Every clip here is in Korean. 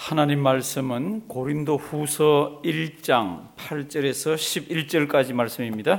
하나님 말씀은 고린도 후서 1장 8절에서 11절까지 말씀입니다.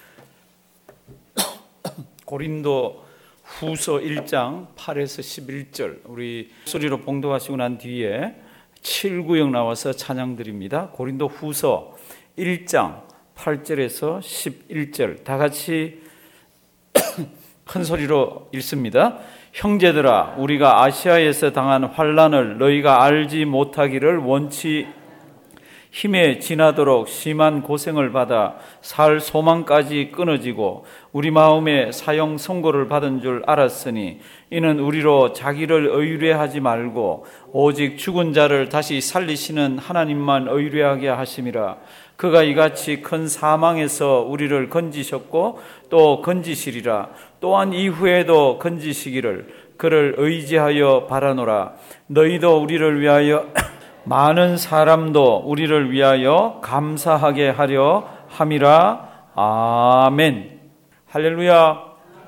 고린도 후서 1장 8에서 11절 우리 소리로 봉독하시고 난 뒤에 7구역 나와서 찬양 드립니다. 고린도 후서 1장 8절에서 11절 다 같이 큰 소리로 읽습니다. 형제들아, 우리가 아시아에서 당한 환난을 너희가 알지 못하기를 원치 힘에 지나도록 심한 고생을 받아 살 소망까지 끊어지고 우리 마음에 사형 선고를 받은 줄 알았으니 이는 우리로 자기를 의뢰하지 말고 오직 죽은 자를 다시 살리시는 하나님만 의뢰하게 하심이라. 그가 이같이 큰 사망에서 우리를 건지셨고 또 건지시리라. 또한 이후에도 건지시기를 그를 의지하여 바라노라. 너희도 우리를 위하여 많은 사람도 우리를 위하여 감사하게 하려 함이라. 아멘. 할렐루야.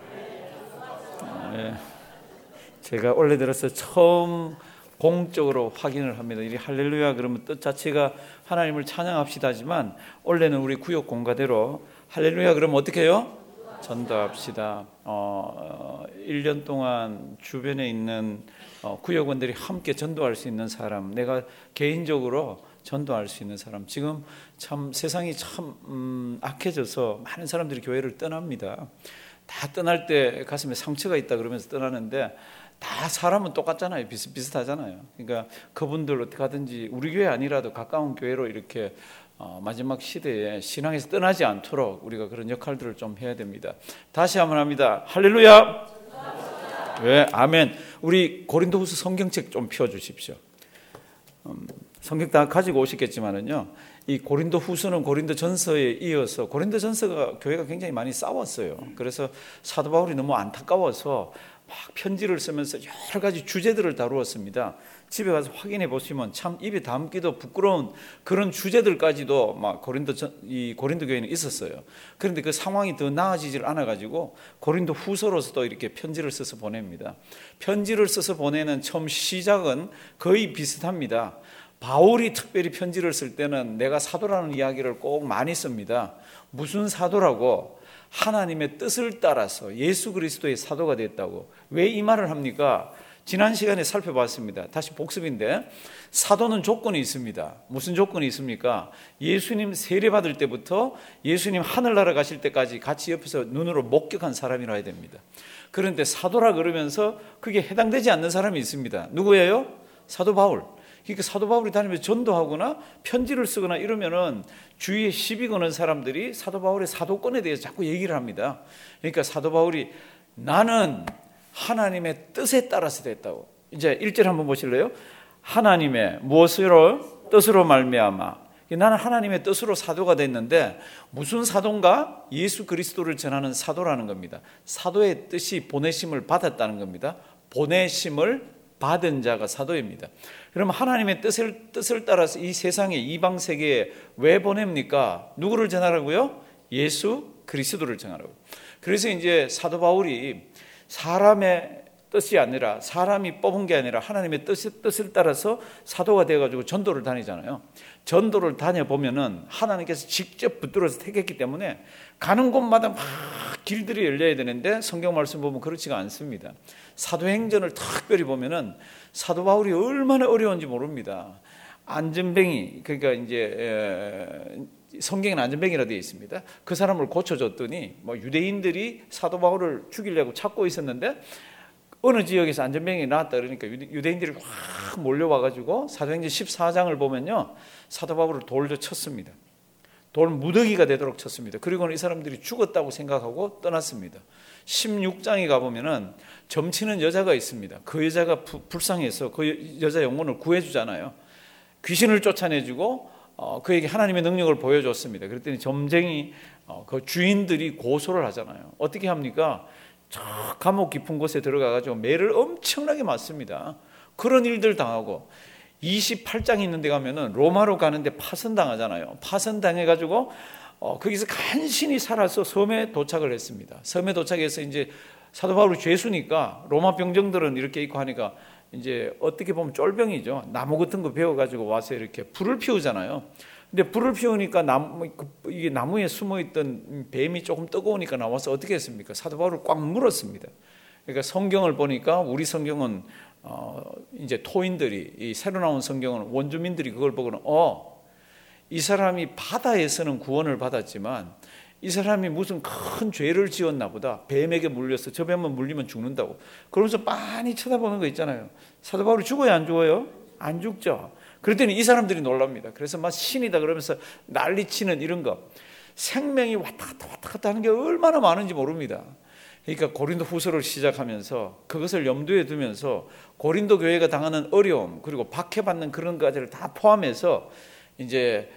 네. 제가 원래 들어서 처음 공적으로 확인을 합니다. 이 할렐루야 그러면 뜻 자체가 하나님을 찬양합시다지만 원래는 우리 구역 공가대로 할렐루야 그러면 어떻게 해요? 전도합시다. 1년 동안 주변에 있는 구역원들이 함께 전도할 수 있는 사람, 내가 개인적으로 전도할 수 있는 사람. 지금 참 세상이 참 악해져서 많은 사람들이 교회를 떠납니다. 다 떠날 때 가슴에 상처가 있다 그러면서 떠나는데 다 사람은 똑같잖아요. 비슷하잖아요. 그러니까 그분들 어떻게 하든지 우리 교회 아니라도 가까운 교회로 이렇게 마지막 시대에 신앙에서 떠나지 않도록 우리가 그런 역할들을 좀 해야 됩니다. 다시 한번 합니다. 할렐루야. 네, 아멘. 우리 고린도후서 성경책 좀 펴주십시오. 성경 다 가지고 오시겠지만은요, 이 고린도후서는 고린도전서에 이어서 고린도전서가 교회가 굉장히 많이 싸웠어요. 그래서 사도 바울이 너무 안타까워서 막 편지를 쓰면서 여러 가지 주제들을 다루었습니다. 집에 가서 확인해 보시면 참 입에 담기도 부끄러운 그런 주제들까지도 막 고린도 교회는 있었어요. 그런데 그 상황이 더 나아지질 않아 가지고 고린도 후서로서도 이렇게 편지를 써서 보냅니다. 편지를 써서 보내는 처음 시작은 거의 비슷합니다. 바울이 특별히 편지를 쓸 때는 내가 사도라는 이야기를 꼭 많이 씁니다. 무슨 사도라고? 하나님의 뜻을 따라서 예수 그리스도의 사도가 됐다고. 왜 이 말을 합니까? 지난 시간에 살펴봤습니다. 다시 복습인데 사도는 조건이 있습니다. 무슨 조건이 있습니까? 예수님 세례받을 때부터 예수님 하늘나라 가실 때까지 같이 옆에서 눈으로 목격한 사람이라 해야 됩니다. 그런데 사도라 그러면서 그게 해당되지 않는 사람이 있습니다. 누구예요? 사도 바울. 그러니까 사도 바울이 다니면서 전도하거나 편지를 쓰거나 이러면은 주위에 시비 거는 사람들이 사도 바울의 사도권에 대해서 자꾸 얘기를 합니다. 그러니까 사도 바울이 나는 하나님의 뜻에 따라서 됐다고. 이제 1절 한번 보실래요? 하나님의 무엇으로? 뜻으로 말미암아. 나는 하나님의 뜻으로 사도가 됐는데 무슨 사도인가? 예수 그리스도를 전하는 사도라는 겁니다. 사도의 뜻이 보내심을 받았다는 겁니다. 보내심을 받은 자가 사도입니다. 그럼 하나님의 뜻을 따라서 이 세상에 이방 세계에 왜 보냅니까? 누구를 전하라고요? 예수 그리스도를 전하라고. 그래서 이제 사도 바울이 사람의 뜻이 아니라 사람이 뽑은 게 아니라 하나님의 뜻을 따라서 사도가 되어가지고 전도를 다니잖아요. 전도를 다녀보면은 하나님께서 직접 붙들어서 택했기 때문에 가는 곳마다 막 길들이 열려야 되는데 성경 말씀 보면 그렇지가 않습니다. 사도행전을 특별히 보면은 사도 바울이 얼마나 어려운지 모릅니다. 안전뱅이, 그러니까 이제 성경에는 안전뱅이라 되어 있습니다. 그 사람을 고쳐줬더니 뭐 유대인들이 사도 바울을 죽이려고 찾고 있었는데 어느 지역에서 안전뱅이 나왔다 그러니까 유대인들이 확 몰려와가지고 사도행전 14장을 보면요, 사도 바울을 돌로 쳤습니다. 돌 무더기가 되도록 쳤습니다. 그리고는 이 사람들이 죽었다고 생각하고 떠났습니다. 16장에 가보면은 점치는 여자가 있습니다. 그 여자가 불쌍해서 그 여자 영혼을 구해주잖아요. 귀신을 쫓아내주고 그에게 하나님의 능력을 보여줬습니다. 그랬더니 점쟁이 그 주인들이 고소를 하잖아요. 어떻게 합니까? 저 감옥 깊은 곳에 들어가가지고 매를 엄청나게 맞습니다. 그런 일들 당하고 28장이 있는 데 가면은 로마로 가는데 파선당하잖아요. 파선당해가지고 거기서 간신히 살아서 섬에 도착을 했습니다. 섬에 도착해서 이제 사도 바울이 죄수니까 로마 병정들은 이렇게 있고 하니까 이제 어떻게 보면 쫄병이죠. 나무 같은 거 베어가지고 와서 이렇게 불을 피우잖아요. 근데 불을 피우니까 이게 나무에 숨어있던 뱀이 조금 뜨거우니까 나와서 어떻게 했습니까? 사도 바울을 꽉 물었습니다. 그러니까 성경을 보니까 우리 성경은 이제 토인들이, 이 새로 나온 성경은 원주민들이 그걸 보고는 이 사람이 바다에서는 구원을 받았지만 이 사람이 무슨 큰 죄를 지었나 보다. 뱀에게 물려서 저 뱀만 물리면 죽는다고. 그러면서 빤히 쳐다보는 거 있잖아요. 사도 바울이 죽어요, 안 죽어요? 안 죽죠. 그랬더니 이 사람들이 놀랍니다. 그래서 막 신이다 그러면서 난리치는 이런 거. 생명이 왔다 갔다 하는 게 얼마나 많은지 모릅니다. 그러니까 고린도 후서를 시작하면서 그것을 염두에 두면서 고린도 교회가 당하는 어려움 그리고 박해받는 그런 것들을 다 포함해서 이제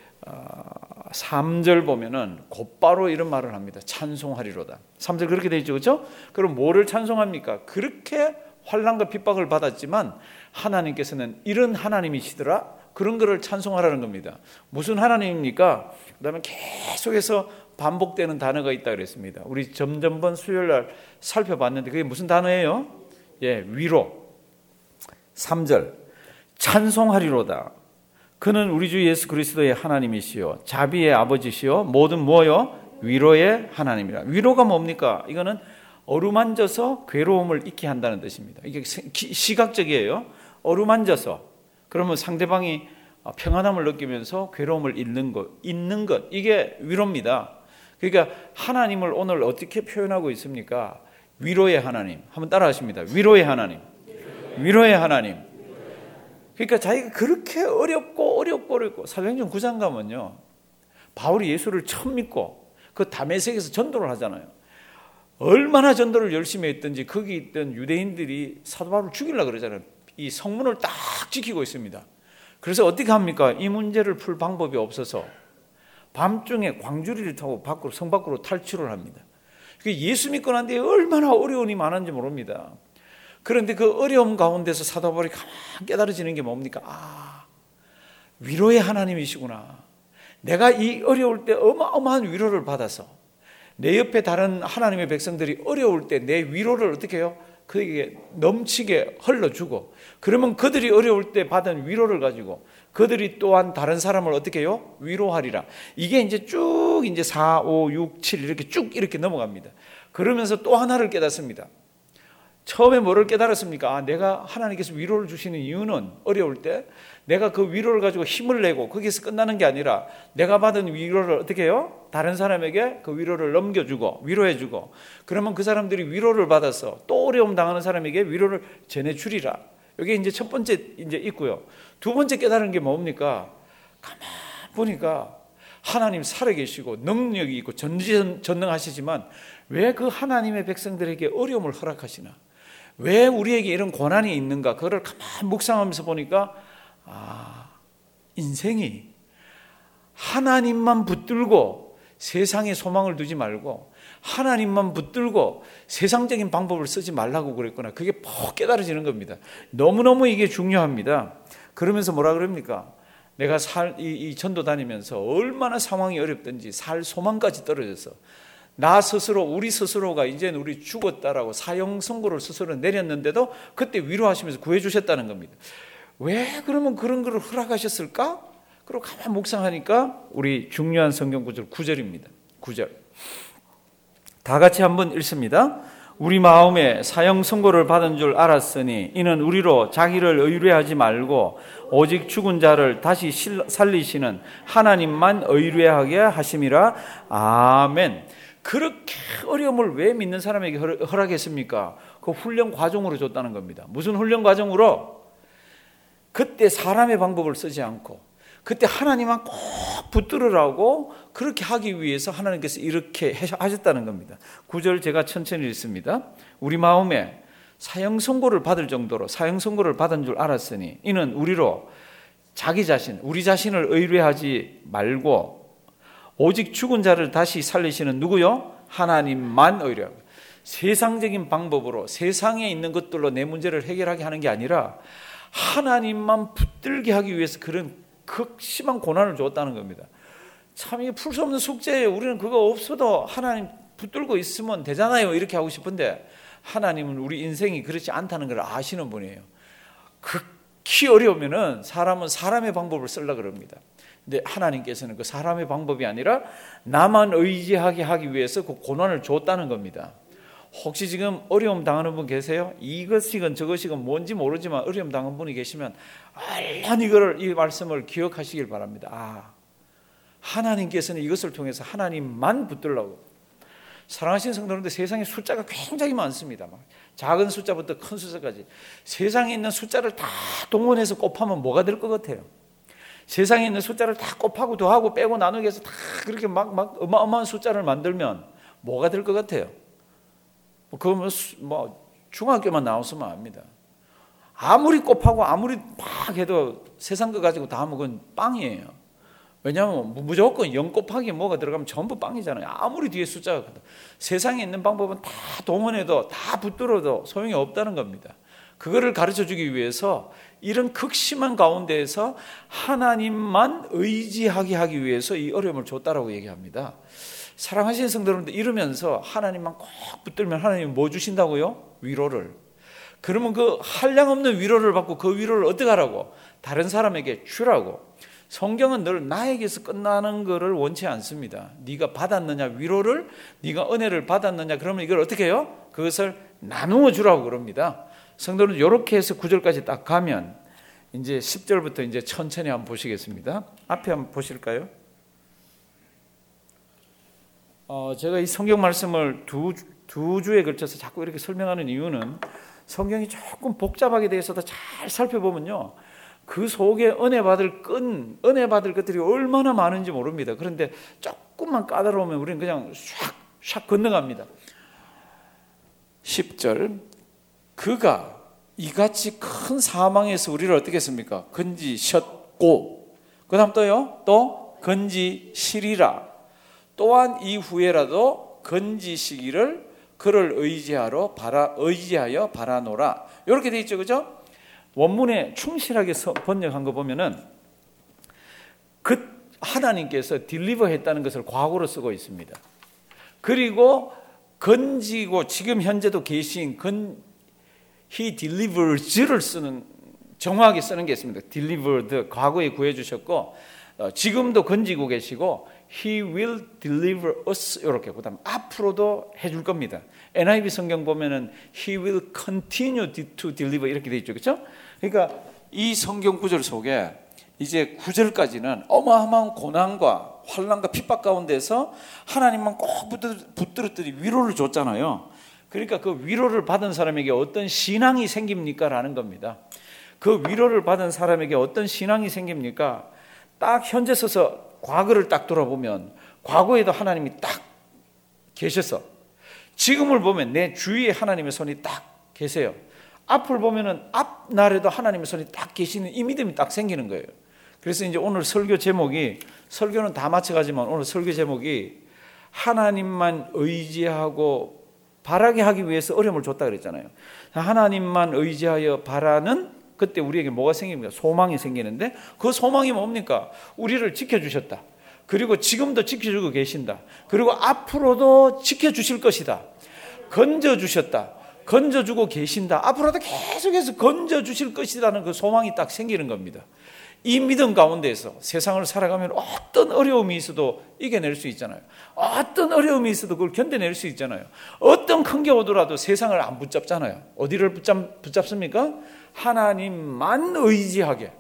3절 보면은 곧바로 이런 말을 합니다. 찬송하리로다. 3절 그렇게 돼 있죠, 그렇죠? 그럼 뭐를 찬송합니까? 그렇게 환난과 핍박을 받았지만 하나님께서는 이런 하나님이시더라. 그런 거를 찬송하라는 겁니다. 무슨 하나님입니까? 그다음에 계속해서 반복되는 단어가 있다 그랬습니다. 우리 점점번 수요일 날 살펴봤는데 그게 무슨 단어예요? 위로. 3절 찬송하리로다. 그는 우리 주 예수 그리스도의 하나님이시요 자비의 아버지시요 모든 뭐요? 위로의 하나님이라. 위로가 뭡니까? 이거는 어루만져서 괴로움을 잊게 한다는 뜻입니다. 이게 시각적이에요. 어루만져서 그러면 상대방이 평안함을 느끼면서 괴로움을 잊는 것 이게 위로입니다. 그러니까 하나님을 오늘 어떻게 표현하고 있습니까? 위로의 하나님. 한번 따라하십니다. 위로의 하나님. 위로의 하나님. 그러니까 자기가 그렇게 어렵고 사도행전 9장 가면요. 바울이 예수를 처음 믿고 그 다메섹에서 전도를 하잖아요. 얼마나 전도를 열심히 했든지 거기 있던 유대인들이 사도 바울을 죽이려고 그러잖아요. 이 성문을 딱 지키고 있습니다. 그래서 어떻게 합니까? 이 문제를 풀 방법이 없어서 밤중에 광주리를 타고 성 밖으로 탈출을 합니다. 예수 믿고 난 뒤에 얼마나 어려움이 많은지 모릅니다. 그런데 그 어려움 가운데서 사도 바울이 가만 깨달아지는 게 뭡니까? 위로의 하나님이시구나. 내가 이 어려울 때 어마어마한 위로를 받아서 내 옆에 다른 하나님의 백성들이 어려울 때 내 위로를 어떻게 해요? 그에게 넘치게 흘러주고 그러면 그들이 어려울 때 받은 위로를 가지고 그들이 또한 다른 사람을 어떻게 해요? 위로하리라. 이게 이제 쭉 이제 4, 5, 6, 7 이렇게 쭉 이렇게 넘어갑니다. 그러면서 또 하나를 깨닫습니다. 처음에 뭐를 깨달았습니까? 내가 하나님께서 위로를 주시는 이유는 어려울 때 내가 그 위로를 가지고 힘을 내고 거기서 끝나는 게 아니라 내가 받은 위로를 어떻게 해요? 다른 사람에게 그 위로를 넘겨주고 위로해주고 그러면 그 사람들이 위로를 받아서 또 어려움 당하는 사람에게 위로를 전해주리라. 이게 이제 첫 번째 이제 있고요. 두 번째 깨달은 게 뭡니까? 가만 보니까 하나님 살아계시고 능력이 있고 전능하시지만 왜 그 하나님의 백성들에게 어려움을 허락하시나? 왜 우리에게 이런 고난이 있는가? 그거를 가만 묵상하면서 보니까 인생이 하나님만 붙들고 세상에 소망을 두지 말고 하나님만 붙들고 세상적인 방법을 쓰지 말라고 그랬구나. 그게 퍽 깨달아지는 겁니다. 너무너무 이게 중요합니다. 그러면서 뭐라 그럽니까? 내가 이 전도 다니면서 얼마나 상황이 어렵든지 살 소망까지 떨어져서 나 스스로 우리 스스로가 이제는 우리 죽었다라고 사형 선고를 스스로 내렸는데도 그때 위로하시면서 구해주셨다는 겁니다. 왜 그러면 그런 걸 허락하셨을까? 그리고 가만 묵상하니까 우리 중요한 성경 구절 9절입니다. 9절 다 같이 한번 읽습니다. 우리 마음에 사형 선고를 받은 줄 알았으니 이는 우리로 자기를 의뢰하지 말고 오직 죽은 자를 다시 살리시는 하나님만 의뢰하게 하심이라. 아멘. 그렇게 어려움을 왜 믿는 사람에게 허락했습니까? 그 훈련 과정으로 줬다는 겁니다. 무슨 훈련 과정으로? 그때 사람의 방법을 쓰지 않고 그때 하나님만 꼭 붙들으라고 그렇게 하기 위해서 하나님께서 이렇게 하셨다는 겁니다. 9절 제가 천천히 읽습니다. 우리 마음에 사형 선고를 받을 정도로 사형 선고를 받은 줄 알았으니 이는 우리로 자기 자신 우리 자신을 의뢰하지 말고 오직 죽은 자를 다시 살리시는 누구요? 하나님만 의뢰하고 세상적인 방법으로 세상에 있는 것들로 내 문제를 해결하게 하는 게 아니라 하나님만 붙들게 하기 위해서 그런 극심한 고난을 줬다는 겁니다. 참 이게 풀 수 없는 숙제예요. 우리는 그거 없어도 하나님 붙들고 있으면 되잖아요. 이렇게 하고 싶은데 하나님은 우리 인생이 그렇지 않다는 걸 아시는 분이에요. 극히 어려우면은 사람은 사람의 방법을 쓰려고 그럽니다. 근데 하나님께서는 그 사람의 방법이 아니라 나만 의지하게 하기 위해서 그 고난을 줬다는 겁니다. 혹시 지금 어려움 당하는 분 계세요? 이것이건 저것이건 뭔지 모르지만 어려움 당한 분이 계시면 얼른 이 말씀을 기억하시길 바랍니다. 하나님께서는 이것을 통해서 하나님만 붙들라고. 사랑하시는 성도님들, 세상에 숫자가 굉장히 많습니다. 작은 숫자부터 큰 숫자까지 세상에 있는 숫자를 다 동원해서 곱하면 뭐가 될 것 같아요? 세상에 있는 숫자를 다 곱하고 더하고 빼고 나누기 해서 다 그렇게 막 어마어마한 숫자를 만들면 뭐가 될 것 같아요? 그거 중학교만 나왔으면 압니다. 아무리 곱하고 아무리 막 해도 세상 거 가지고 다 하면 그건 빵이에요. 왜냐하면 무조건 0 곱하기 뭐가 들어가면 전부 빵이잖아요. 아무리 뒤에 숫자가 크다. 세상에 있는 방법은 다 동원해도 다 붙들어도 소용이 없다는 겁니다. 그거를 가르쳐주기 위해서 이런 극심한 가운데에서 하나님만 의지하게 하기 위해서 이 어려움을 줬다라고 얘기합니다. 사랑하시는 성도님들, 이러면서 하나님만 꼭 붙들면 하나님이 뭐 주신다고요? 위로를. 그러면 그 한량없는 위로를 받고 그 위로를 어떻게 하라고? 다른 사람에게 주라고. 성경은 늘 나에게서 끝나는 것을 원치 않습니다. 네가 받았느냐 위로를, 네가 은혜를 받았느냐, 그러면 이걸 어떻게 해요? 그것을 나누어 주라고 그럽니다. 성도는 이렇게 해서 9절까지 딱 가면 이제 10절부터 이제 천천히 한번 보시겠습니다. 앞에 한번 보실까요? 제가 이 성경 말씀을 두 주에 걸쳐서 자꾸 이렇게 설명하는 이유는 성경이 조금 복잡하게 되어서도 잘 살펴보면요, 그 속에 은혜 받을 것들이 얼마나 많은지 모릅니다. 그런데 조금만 까다로우면 우리는 그냥 샥 건너갑니다. 10절, 그가 이같이 큰 사망에서 우리를 어떻게 했습니까? 건지셨고, 그 다음 또 건지시리라. 또한 이후에라도 건지시기를 그를 의지하여 바라노라. 이렇게 돼 있죠, 그죠? 원문에 충실하게 번역한 거 보면은 그 하나님께서 딜리버 했다는 것을 과거로 쓰고 있습니다. 그리고 건지고 지금 현재도 계신 he delivers를 정확하게 쓰는 게 있습니다. delivered, 과거에 구해주셨고 지금도 건지고 계시고 he will deliver us, 이렇게. 그다음 앞으로도 해줄 겁니다. NIV 성경 보면은 he will continue to deliver 이렇게 돼 있죠, 그렇죠? 그러니까 이 성경 구절 속에 이제 9절까지는 어마어마한 고난과 환난과 핍박 가운데서 하나님만 꼭 붙들었더니 위로를 줬잖아요. 그러니까 그 위로를 받은 사람에게 어떤 신앙이 생깁니까? 라는 겁니다. 그 위로를 받은 사람에게 어떤 신앙이 생깁니까? 딱 현재 서서 과거를 딱 돌아보면 과거에도 하나님이 딱 계셔서, 지금을 보면 내 주위에 하나님의 손이 딱 계세요. 앞을 보면은 앞날에도 하나님의 손이 딱 계시는 이 믿음이 딱 생기는 거예요. 그래서 이제 오늘 설교 제목이, 설교는 다 마쳐가지만 오늘 설교 제목이 하나님만 의지하고 바라게 하기 위해서 어려움을 줬다 그랬잖아요. 하나님만 의지하여 바라는, 그때 우리에게 뭐가 생깁니까? 소망이 생기는데, 그 소망이 뭡니까? 우리를 지켜주셨다. 그리고 지금도 지켜주고 계신다. 그리고 앞으로도 지켜주실 것이다. 건져주셨다. 건져주고 계신다. 앞으로도 계속해서 건져주실 것이라는 그 소망이 딱 생기는 겁니다. 이 믿음 가운데에서 세상을 살아가면 어떤 어려움이 있어도 이겨낼 수 있잖아요. 어떤 어려움이 있어도 그걸 견뎌낼 수 있잖아요. 어떤 큰 게 오더라도 세상을 안 붙잡잖아요. 어디를 붙잡습니까? 하나님만 의지하게.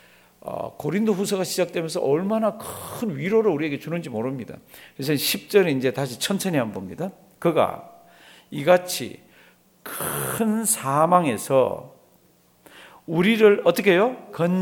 고린도 후서가 시작되면서 얼마나 큰 위로를 우리에게 주는지 모릅니다. 그래서 10절에 이제 다시 천천히 한번 봅니다. 그가 이같이 큰 사망에서 우리를 어떻게 해요?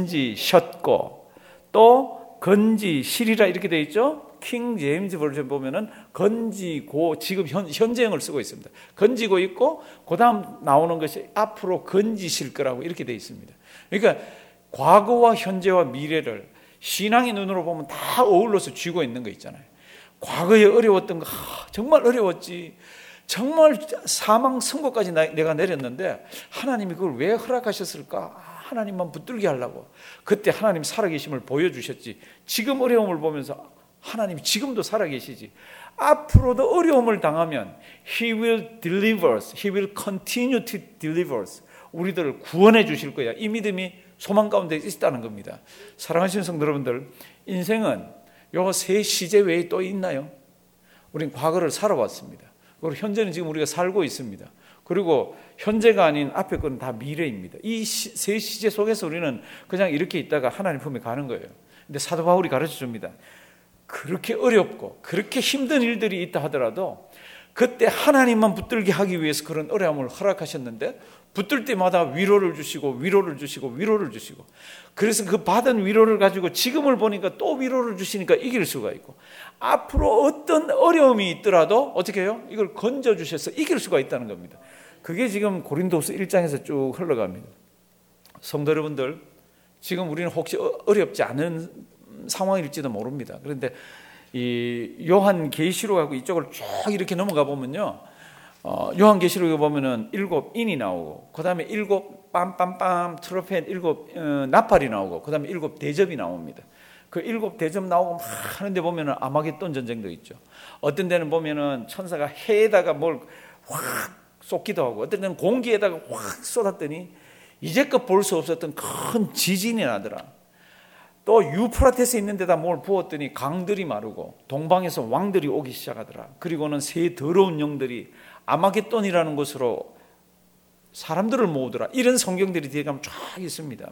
건지셨고 또 건지시리라 이렇게 되어 있죠. 킹 제임스 버전 보면은 건지고, 지금 현재형을 쓰고 있습니다. 건지고 있고 그 다음 나오는 것이 앞으로 건지실 거라고 이렇게 되어 있습니다. 그러니까 과거와 현재와 미래를 신앙의 눈으로 보면 다 어울러서 쥐고 있는 거 있잖아요. 과거에 어려웠던 거, 정말 어려웠지, 정말 사망 선고까지 내가 내렸는데 하나님이 그걸 왜 허락하셨을까? 하나님만 붙들게 하려고. 그때 하나님 살아계심을 보여주셨지. 지금 어려움을 보면서 하나님이 지금도 살아계시지. 앞으로도 어려움을 당하면 He will deliver us. He will continue to deliver us. 우리들을 구원해 주실 거야. 이 믿음이 소망 가운데 있다는 겁니다. 사랑하시는 성도 여러분들, 인생은 요 세 시제 외에 또 있나요? 우린 과거를 살아왔습니다. 그리고 현재는 지금 우리가 살고 있습니다. 그리고 현재가 아닌 앞에 거는 다 미래입니다. 이 세 시제 속에서 우리는 그냥 이렇게 있다가 하나님 품에 가는 거예요. 근데 사도 바울이 가르쳐 줍니다. 그렇게 어렵고 그렇게 힘든 일들이 있다 하더라도 그때 하나님만 붙들게 하기 위해서 그런 어려움을 허락하셨는데, 붙들 때마다 위로를 주시고 위로를 주시고 위로를 주시고, 그래서 그 받은 위로를 가지고 지금을 보니까 또 위로를 주시니까 이길 수가 있고, 앞으로 어떤 어려움이 있더라도 어떻게 해요? 이걸 건져주셔서 이길 수가 있다는 겁니다. 그게 지금 고린도후서 1장에서 쭉 흘러갑니다. 성도 여러분들, 지금 우리는 혹시 어렵지 않은 상황일지도 모릅니다. 그런데 이 요한계시록하고 이쪽을 쭉 이렇게 넘어가 보면요, 요한계시록에 보면은 7인이 나오고, 그 다음에 7 빰빰빰 트럼펫 7 나팔이 나오고, 그 다음에 7 대접이 나옵니다. 그 7 대접 나오고 막 하는데 보면은 아마겟돈 전쟁도 있죠. 어떤 데는 보면은 천사가 해에다가 뭘 확 쏟기도 하고, 어떤 데는 공기에다가 확 쏟았더니 이제껏 볼 수 없었던 큰 지진이 나더라. 또 유프라테스 있는 데다 뭘 부었더니 강들이 마르고 동방에서 왕들이 오기 시작하더라. 그리고는 새 더러운 영들이 아마겟돈이라는 곳으로 사람들을 모으더라. 이런 성경들이 뒤에 가면 쫙 있습니다.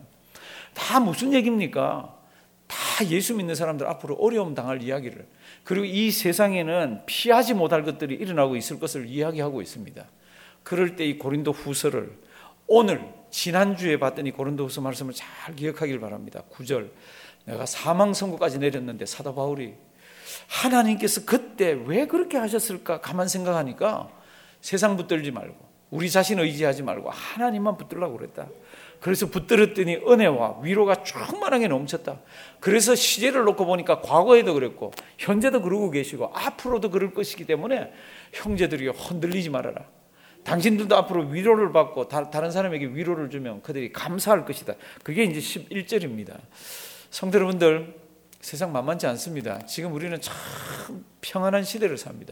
다 무슨 얘기입니까? 다 예수 믿는 사람들 앞으로 어려움 당할 이야기를, 그리고 이 세상에는 피하지 못할 것들이 일어나고 있을 것을 이야기하고 있습니다. 그럴 때 이 고린도 후서를 오늘 지난주에 봤더니 고린도후서 말씀을 잘 기억하길 바랍니다. 9절, 내가 사망 선고까지 내렸는데 사도 바울이 하나님께서 그때 왜 그렇게 하셨을까 가만 생각하니까 세상 붙들지 말고 우리 자신 의지하지 말고 하나님만 붙들라고 그랬다. 그래서 붙들었더니 은혜와 위로가 충만하게 넘쳤다. 그래서 시제를 놓고 보니까 과거에도 그랬고 현재도 그러고 계시고 앞으로도 그럴 것이기 때문에 형제들이 흔들리지 말아라. 당신들도 앞으로 위로를 받고 다른 사람에게 위로를 주면 그들이 감사할 것이다. 그게 이제 11절입니다. 성도 여러분들, 세상 만만치 않습니다. 지금 우리는 참 평안한 시대를 삽니다.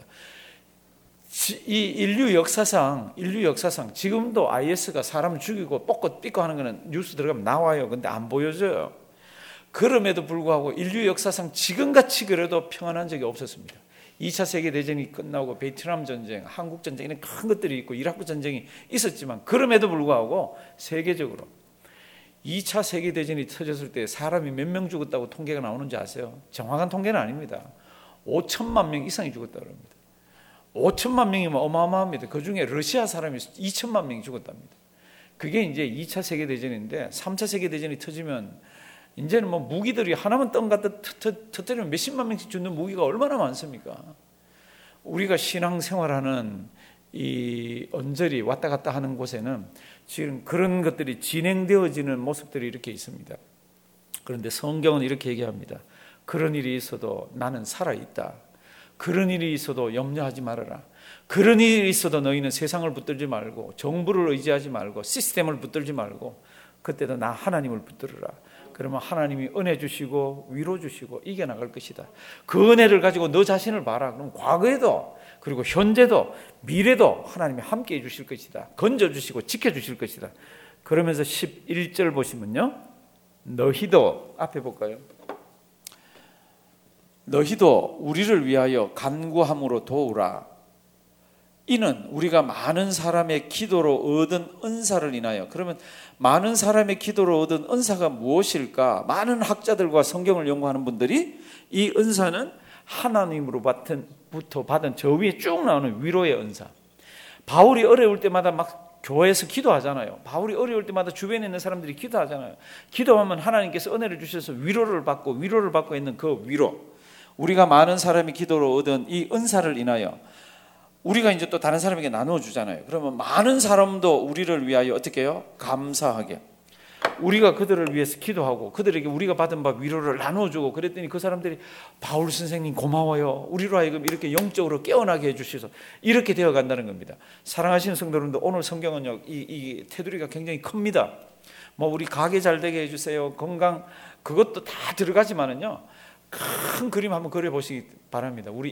이 인류 역사상 지금도 IS가 사람을 죽이고 뽑고 삐고 하는 거는 뉴스 들어가면 나와요. 근데 안 보여져요. 그럼에도 불구하고 인류 역사상 지금같이 그래도 평안한 적이 없었습니다. 2차 세계대전이 끝나고 베트남 전쟁, 한국 전쟁 이런 큰 것들이 있고 이라크 전쟁이 있었지만 그럼에도 불구하고 세계적으로 2차 세계대전이 터졌을 때 사람이 몇 명 죽었다고 통계가 나오는지 아세요? 정확한 통계는 아닙니다. 5천만 명 이상이 죽었다고 합니다. 5천만 명이면 어마어마합니다. 그중에 러시아 사람이 2천만 명이 죽었답니다. 그게 이제 2차 세계대전인데 3차 세계대전이 터지면 이제는 뭐 무기들이 하나만 똥 갖다 터뜨리면 몇십만 명씩 죽는 무기가 얼마나 많습니까? 우리가 신앙생활하는 이 언저리 왔다 갔다 하는 곳에는 지금 그런 것들이 진행되어지는 모습들이 이렇게 있습니다. 그런데 성경은 이렇게 얘기합니다. 그런 일이 있어도 나는 살아있다. 그런 일이 있어도 염려하지 말아라. 그런 일이 있어도 너희는 세상을 붙들지 말고 정부를 의지하지 말고 시스템을 붙들지 말고 그때도 나 하나님을 붙들어라. 그러면 하나님이 은혜 주시고 위로 주시고 이겨나갈 것이다. 그 은혜를 가지고 너 자신을 봐라. 그럼 과거에도 그리고 현재도 미래도 하나님이 함께해 주실 것이다. 건져주시고 지켜주실 것이다. 그러면서 11절 보시면요, 너희도 앞에 볼까요? 너희도 우리를 위하여 간구함으로 도우라. 이는 우리가 많은 사람의 기도로 얻은 은사를 인하여. 그러면 많은 사람의 기도로 얻은 은사가 무엇일까? 많은 학자들과 성경을 연구하는 분들이 이 은사는 하나님으로부터 받은 저 위에 쭉 나오는 위로의 은사. 바울이 어려울 때마다 막 교회에서 기도하잖아요. 바울이 어려울 때마다 주변에 있는 사람들이 기도하잖아요. 기도하면 하나님께서 은혜를 주셔서 위로를 받고 있는 그 위로. 우리가 많은 사람의 기도로 얻은 이 은사를 인하여 우리가 이제 또 다른 사람에게 나누어 주잖아요. 그러면 많은 사람도 우리를 위하여 어떻게 해요? 감사하게. 우리가 그들을 위해서 기도하고 그들에게 우리가 받은 바 위로를 나누어 주고 그랬더니 그 사람들이 바울 선생님 고마워요. 우리로 하여금 이렇게 영적으로 깨어나게 해주셔서 이렇게 되어 간다는 겁니다. 사랑하시는 성도 여러분들, 오늘 성경은요, 이 테두리가 굉장히 큽니다. 뭐 우리 가게 잘 되게 해주세요. 건강, 그것도 다 들어가지만은요, 큰 그림 한번 그려보시기 바랍니다. 우리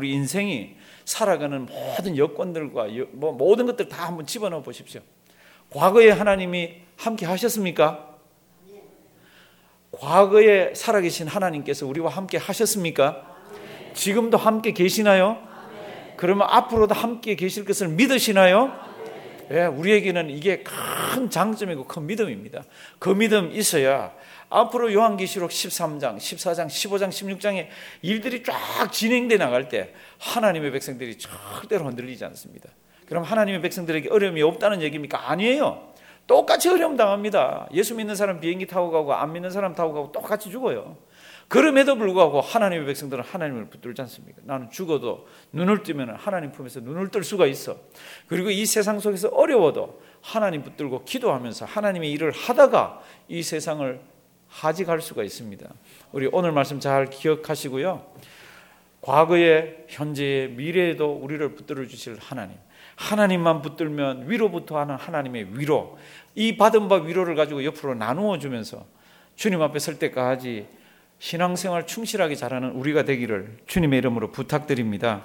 인생이 살아가는 모든 여건들과 모든 것들 다 한번 집어넣어 보십시오. 과거에 하나님이 함께 하셨습니까? 과거에 살아계신 하나님께서 우리와 함께 하셨습니까? 지금도 함께 계시나요? 그러면 앞으로도 함께 계실 것을 믿으시나요? 예, 우리에게는 이게 큰 장점이고 큰 믿음입니다. 그 믿음 있어야 앞으로 요한계시록 13장, 14장, 15장, 16장의 일들이 쫙 진행돼 나갈 때 하나님의 백성들이 절대로 흔들리지 않습니다. 그럼 하나님의 백성들에게 어려움이 없다는 얘기입니까? 아니에요. 똑같이 어려움 당합니다. 예수 믿는 사람 비행기 타고 가고 안 믿는 사람 타고 가고 똑같이 죽어요. 그럼에도 불구하고 하나님의 백성들은 하나님을 붙들지 않습니까? 나는 죽어도 눈을 뜨면 하나님 품에서 눈을 뜰 수가 있어. 그리고 이 세상 속에서 어려워도 하나님 붙들고 기도하면서 하나님의 일을 하다가 이 세상을 하직할 수가 있습니다. 우리 오늘 말씀 잘 기억하시고요. 과거에, 현재에, 미래에도 우리를 붙들어 주실 하나님, 하나님만 붙들면 위로부터 하는 하나님의 위로, 이 받은 바 위로를 가지고 옆으로 나누어 주면서 주님 앞에 설 때까지 신앙생활 충실하게 잘하는 우리가 되기를 주님의 이름으로 부탁드립니다.